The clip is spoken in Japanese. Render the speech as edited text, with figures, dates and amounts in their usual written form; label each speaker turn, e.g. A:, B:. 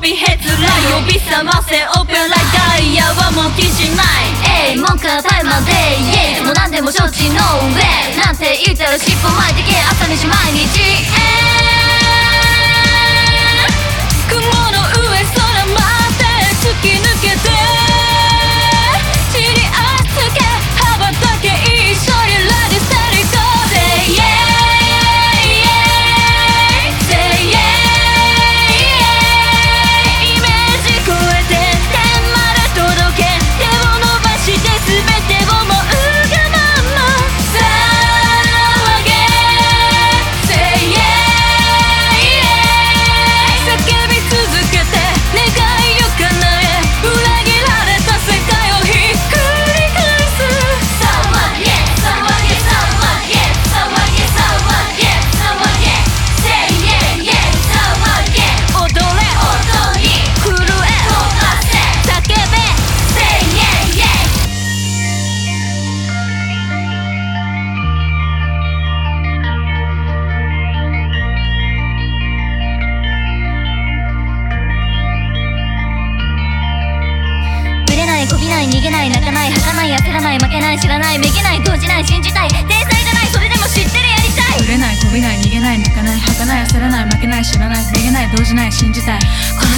A: ピヘッズライ呼び覚ませオペラダイヤはもう気しない文句はタイマーでイエイいつも何でも承知の上なんて言ったら尻尾巻いてけ朝飯毎日雲の上空まで突き抜けて地に足つけ羽ばたけ一緒にラディセリコ Say yeah Say yeah イメージ超えて天まで届け手を伸ばして全てをもうがまま騒げ Say yeah 叫び続けて願いを叶え裏切られた世界をひっくり返す騒げ騒げ騒げ騒げ騒げ騒げ Say yeah yeah 騒げ踊れ踊り震え飛ばせ叫べ Say yeah yeah ぶれないこびない逃げない泣かない儚かない焦らない負けない知らないめげない動じない信じたい天才じゃないそれでも知ってるやりたい
B: ぶれないこびない逃げない泣かない儚かない焦らない負けない知らないめげない動じない信じたいこの